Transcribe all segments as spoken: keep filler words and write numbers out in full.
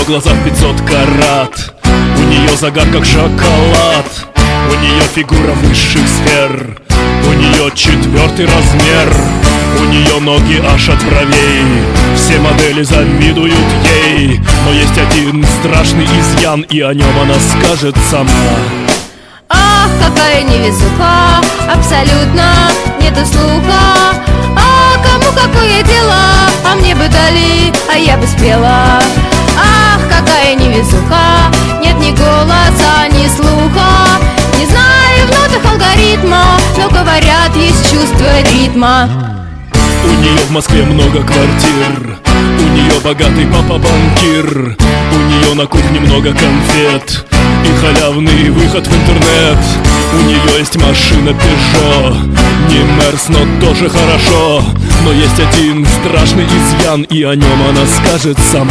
нее глаза в пятьсот карат, у нее загар как шоколад, у нее фигура высших сфер, у нее четвертый размер, у нее ноги аж от бровей. Все модели завидуют ей, но есть один страшный изъян, и о нем она скажет сама. Ах, какая невезуха, абсолютно нету слуха. А кому какое дело, а мне бы дали, а я бы спела. Ах, какая невезуха, нет ни голоса, ни слуха. Не знаю в нотах алгоритма, но говорят, есть чувство ритма. У нее в Москве много квартир, у нее богатый папа банкир, у нее на кухне много конфет и халявный выход в интернет. У нее есть машина Peugeot, не Мерс, но тоже хорошо. Но есть один страшный изъян, и о нем она скажет сама.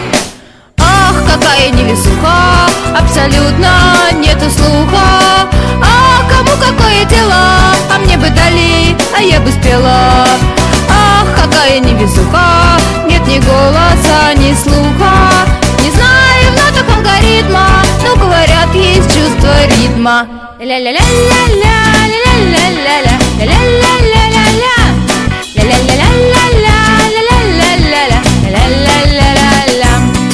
Ах, какая невезуха, абсолютно нету слуха. А кому какое дело, а мне бы дали, а я бы спела. Ах, какая невезуха, нет ни голоса, ни слуха. Не знаю в нотах алгоритма, но говорят, есть чувство ритма. Ля-ля-ля-ля-ля, ля-ля-ля-ля-ля, ля-ля-ля-ля-ля, ля-ля-ля-ля-ля, ля-ля-ля-ля-ля, ля-ля-ля-ля-ля.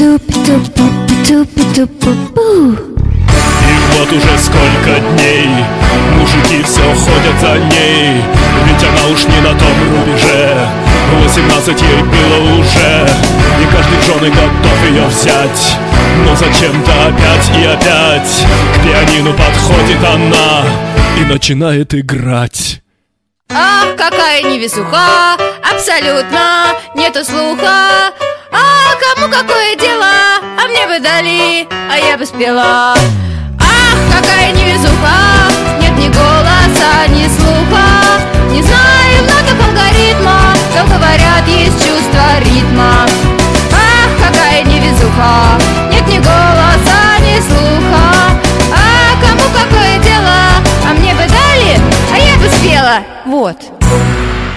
Тупи-тупи-тупи-тупи-пу. И вот уже сколько дней мужики все ходят за ней, ведь она уж не на том рубеже. Восемнадцать ей было уже, и каждый в жены готов ее взять. Но зачем-то опять и опять к пианино подходит она и начинает играть. Ах, какая невезуха, абсолютно нету слуха. А кому какое дело, а мне бы дали, а я бы спела. Ах, какая невезуха, нет ни голоса, ни слуха. Не знаю в нотах алгоритма, но говорят, есть чувство ритма. Ах, какая невезуха, нет ни голоса, ни слуха. А кому какое дело, а мне бы дали, а я бы спела. Вот.